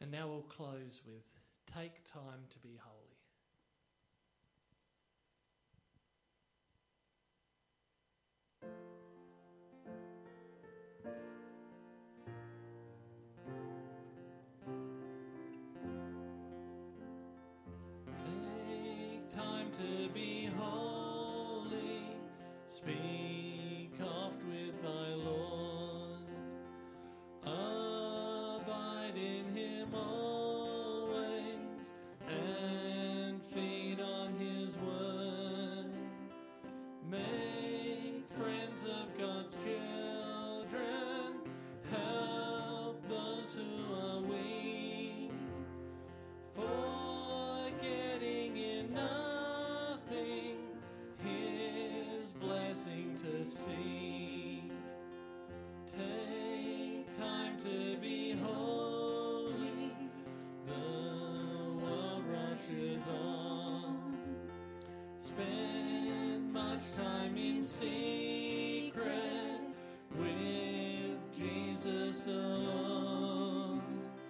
And now we'll close with Take Time to Be Holy. Take time to be holy, speak oft with thy Lord, abide in him always, and feed on his word. Make friends of God's children, help those who are weak, forgetting in nothing his blessing to seek. Take time to be holy, the world rushes on. Spend much time in secret with Jesus alone.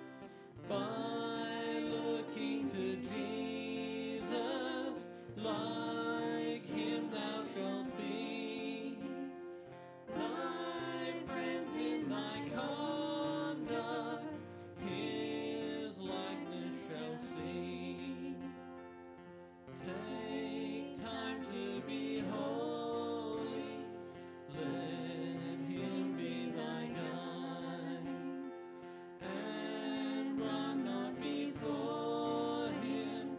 By looking to Jesus, like him thou shalt be. Thy friends in thy conduct his likeness shall see. Take time to be holy, let him be thy guide, and run not before him,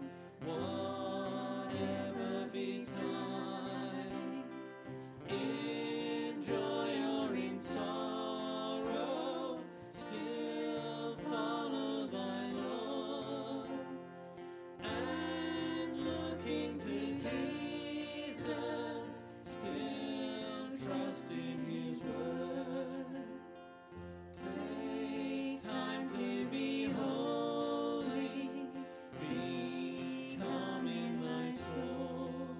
whatever betide. In joy or in sorrow, still follow thy Lord, and looking to Jesus, still trust in his word. Take time to be holy, be calm in thy soul.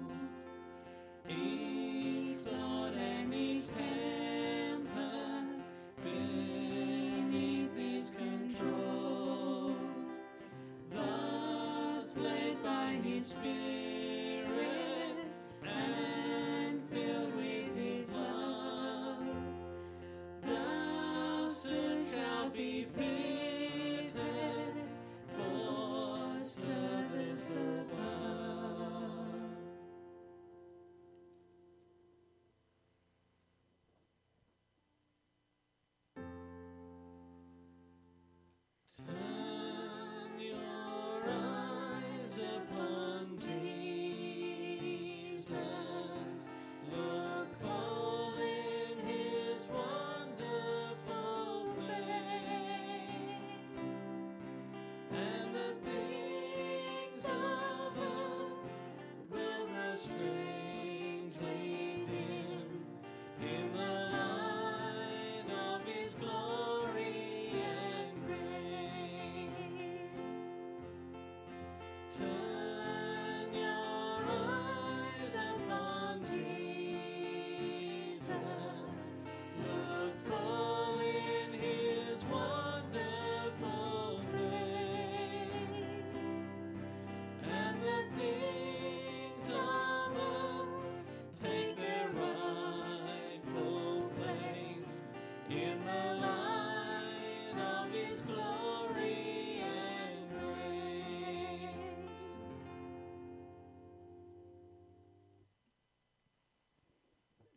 Each thought and each temper beneath his control, thus led by his Spirit and filled with his love, thou soon shalt be fitted for service above. Turn your eyes upon Jesus, look full in his wonderful face, and the things of earth will grow strangely dim in the light of his glory and grace. Turn